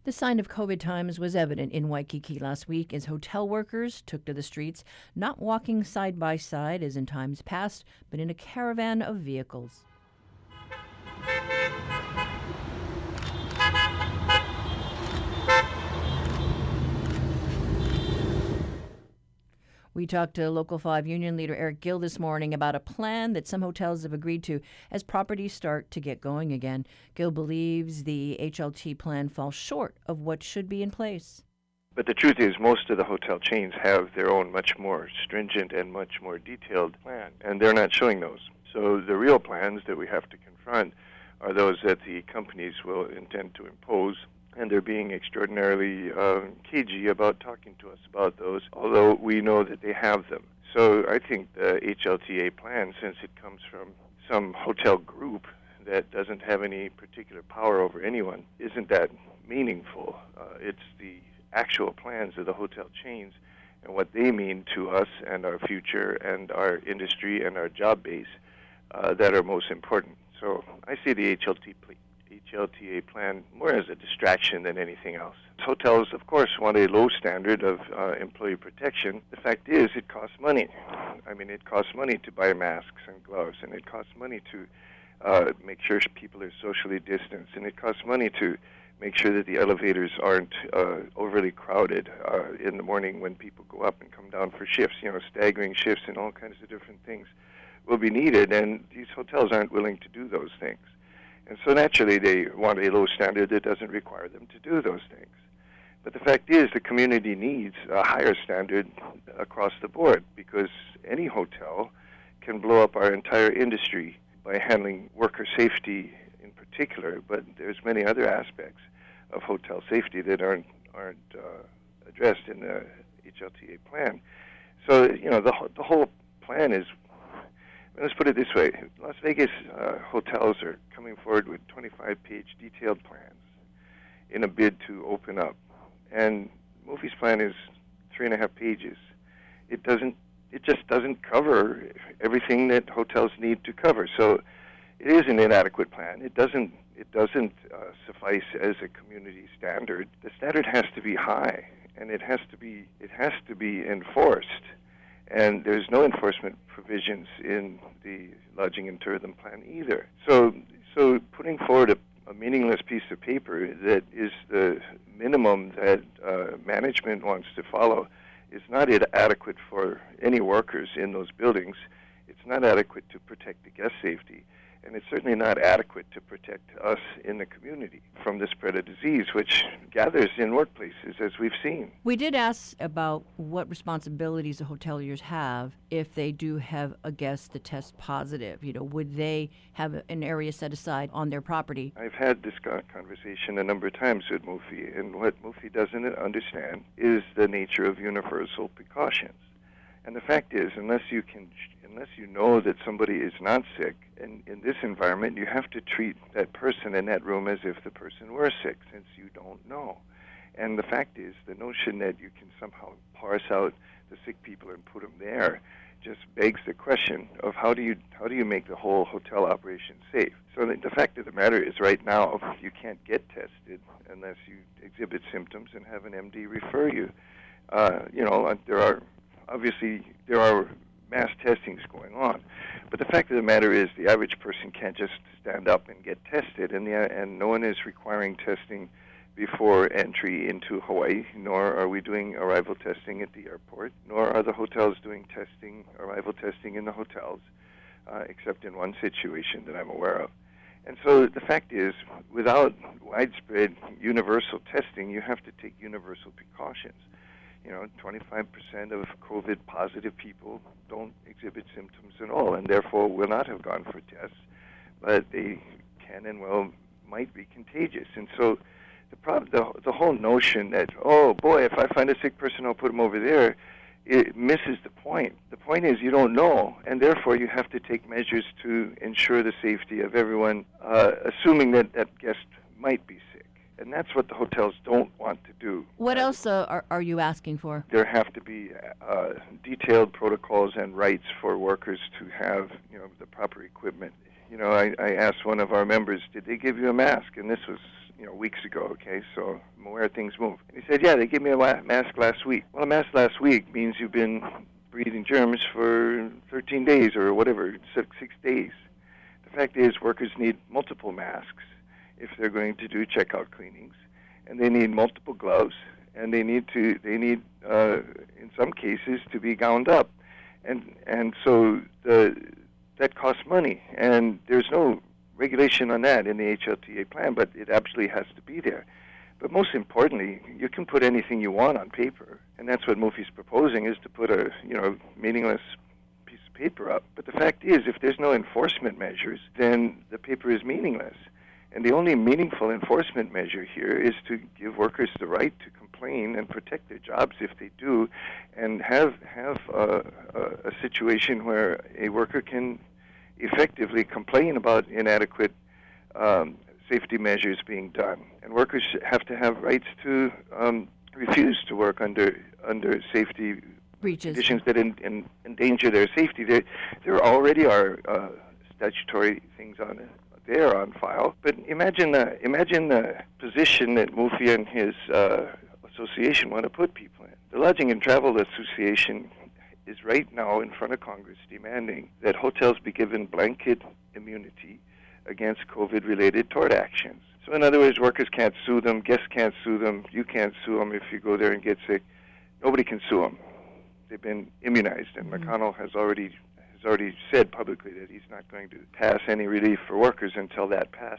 The sign of COVID times was evident in Waikiki last week as hotel workers took to the streets, not walking side by side as in times past, but in a caravan of vehicles. We talked to Local 5 Union Leader Eric Gill this morning about a plan that some hotels have agreed to as properties start to get going again. Gill believes the HLT plan falls short of what should be in place. But the truth is, most of the hotel chains have their own much more stringent and much more detailed plan, and they're not showing those. So the real plans that we have to confront are those that the companies will intend to impose, and they're being extraordinarily cagey about talking to us about those, although we know that they have them. So I think the HLTA plan, since it comes from some hotel group that doesn't have any particular power over anyone, isn't that meaningful. It's the actual plans of the hotel chains and what they mean to us and our future and our industry and our job base that are most important. So I see the HLTA plan more as a distraction than anything else. Hotels, of course, want a low standard of employee protection. The fact is, it costs money. I mean, it costs money to buy masks and gloves, and it costs money to make sure people are socially distanced, and it costs money to make sure that the elevators aren't overly crowded in the morning when people go up and come down for shifts. Staggering shifts and all kinds of different things will be needed, and these hotels aren't willing to do those things. And so naturally they want a low standard that doesn't require them to do those things. But the fact is the community needs a higher standard across the board, because any hotel can blow up our entire industry by handling worker safety in particular, but there's many other aspects of hotel safety that aren't addressed in the HLTA plan. So, the whole plan is, let's put it this way. Las Vegas hotels are coming forward with 25-page detailed plans in a bid to open up. And Mofi's plan is 3.5 pages. It just doesn't cover everything that hotels need to cover. So it is an inadequate plan. It doesn't suffice as a community standard. The standard has to be high, and it has to be enforced. And there's no enforcement provisions in the Lodging and Tourism Plan either. So putting forward a meaningless piece of paper that is the minimum that management wants to follow is not adequate for any workers in those buildings. It's not adequate to protect the guest safety. And it's certainly not adequate to protect us in the community from the spread of disease, which gathers in workplaces, as we've seen. We did ask about what responsibilities the hoteliers have if they do have a guest that tests positive. Would they have an area set aside on their property? I've had this conversation a number of times with Mofi, and what Mofi doesn't understand is the nature of universal precautions. And the fact is, unless you know that somebody is not sick, and in this environment, you have to treat that person in that room as if the person were sick, since you don't know. And the fact is, the notion that you can somehow parse out the sick people and put them there just begs the question of how do you make the whole hotel operation safe? So the fact of the matter is, right now, you can't get tested unless you exhibit symptoms and have an MD refer you. There are mass testings going on. But the fact of the matter is the average person can't just stand up and get tested, and no one is requiring testing before entry into Hawaii, nor are we doing arrival testing at the airport, nor are the hotels doing arrival testing in the hotels, except in one situation that I'm aware of. And so the fact is, without widespread universal testing, you have to take universal precautions. 25% of COVID-positive people don't exhibit symptoms at all, and therefore will not have gone for tests, but they can and might be contagious. And so the whole notion that, oh boy, if I find a sick person, I'll put them over there, it misses the point. The point is you don't know, and therefore you have to take measures to ensure the safety of everyone, assuming that that guest might be sick. And that's what the hotels don't want to do. What else are you asking for? There have to be detailed protocols and rights for workers to have, the proper equipment. I asked one of our members, did they give you a mask? And this was, weeks ago, okay, so I'm aware things move. And he said, yeah, they gave me a mask last week. Well, a mask last week means you've been breathing germs for 13 days or whatever, 6 days. The fact is workers need multiple masks if they're going to do checkout cleanings, and they need multiple gloves, and they need in some cases to be gowned up. And so that costs money, and there's no regulation on that in the HLTA plan, but it absolutely has to be there. But most importantly, you can put anything you want on paper, and that's what Mufi's proposing, is to put a meaningless piece of paper up. But the fact is, if there's no enforcement measures, then the paper is meaningless. And the only meaningful enforcement measure here is to give workers the right to complain and protect their jobs if they do, and have a situation where a worker can effectively complain about inadequate safety measures being done. And workers have to have rights to refuse to work under safety breaches, conditions that endanger their safety. There already are statutory things there on file. But imagine the position that Mufi and his association want to put people in. The Lodging and Travel Association is right now in front of Congress demanding that hotels be given blanket immunity against COVID-related tort actions. So in other words, workers can't sue them, guests can't sue them, you can't sue them if you go there and get sick. Nobody can sue them. They've been immunized, and McConnell has already said publicly that he's not going to pass any relief for workers until that passes.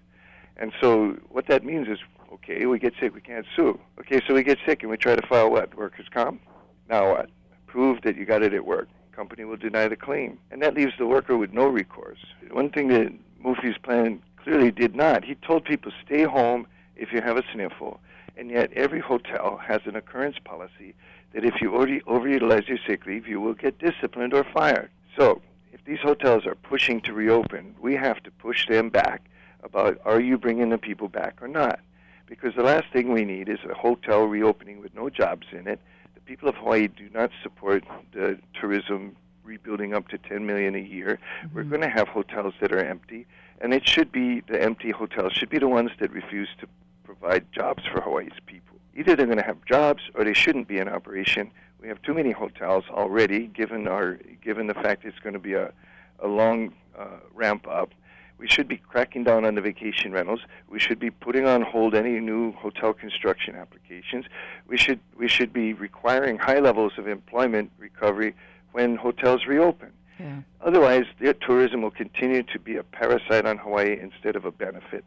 And so what that means is, okay, we get sick, we can't sue. Okay, so we get sick and we try to file what? Workers' comp? Now what? Prove that you got it at work. Company will deny the claim. And that leaves the worker with no recourse. One thing that Mufi's plan clearly did not, he told people stay home if you have a sniffle, and yet every hotel has an occurrence policy that if you overutilize your sick leave, you will get disciplined or fired. So if these hotels are pushing to reopen, we have to push them back about, are you bringing the people back or not? Because the last thing we need is a hotel reopening with no jobs in it. The people of Hawaii do not support the tourism rebuilding up to $10 million a year. Mm-hmm. We're going to have hotels that are empty, and it should be the empty hotels should be the ones that refuse to provide jobs for Hawaii's people. Either they're going to have jobs or they shouldn't be in operation. We have too many hotels already, given the fact it's going to be a long ramp up. We should be cracking down on the vacation rentals. We should be putting on hold any new hotel construction applications. We should be requiring high levels of employment recovery when hotels reopen. Yeah. Otherwise, tourism will continue to be a parasite on Hawaii instead of a benefit.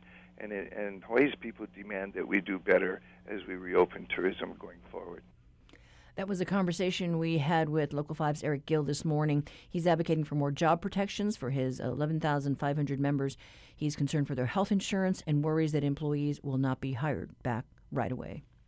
And Hawaii's people demand that we do better as we reopen tourism going forward. That was a conversation we had with Local 5's Eric Gill this morning. He's advocating for more job protections for his 11,500 members. He's concerned for their health insurance and worries that employees will not be hired back right away.